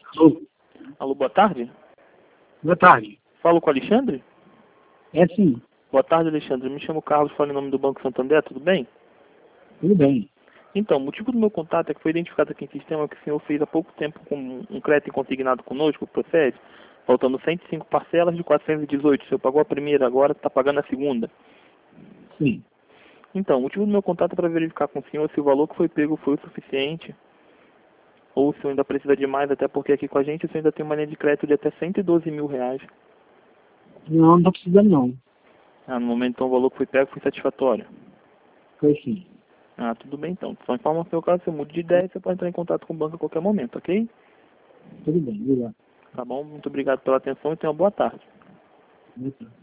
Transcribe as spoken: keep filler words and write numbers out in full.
Alô, Alô, boa tarde. boa tarde. Falo com o Alexandre? É sim, Boa tarde, Alexandre. Me chamo Carlos, falo em nome do Banco Santander, tudo bem? tudo bem. Então, o motivo do meu contato é que foi identificado aqui em sistema que o senhor fez há pouco tempo com um crédito consignado conosco, procede, faltando cento e cinco parcelas de quatrocentos e dezoito. O senhor pagou a primeira, agora está pagando a segunda. Sim. Então, o motivo do meu contato é para verificar com o senhor se o valor que foi pego foi o suficiente ou se o senhor ainda precisa de mais, até porque aqui com a gente o senhor ainda tem uma linha de crédito de até cento e doze mil reais. Não, não tá precisando não. Ah, no momento, então, o valor que foi pego foi satisfatório. Foi sim. Ah, tudo bem então. Só informa o seu caso, se eu mude de ideia, você pode entrar em contato com o banco a qualquer momento, ok? Tudo bem, obrigado. Tá bom? Muito obrigado pela atenção e tenha uma boa tarde. Boa tarde.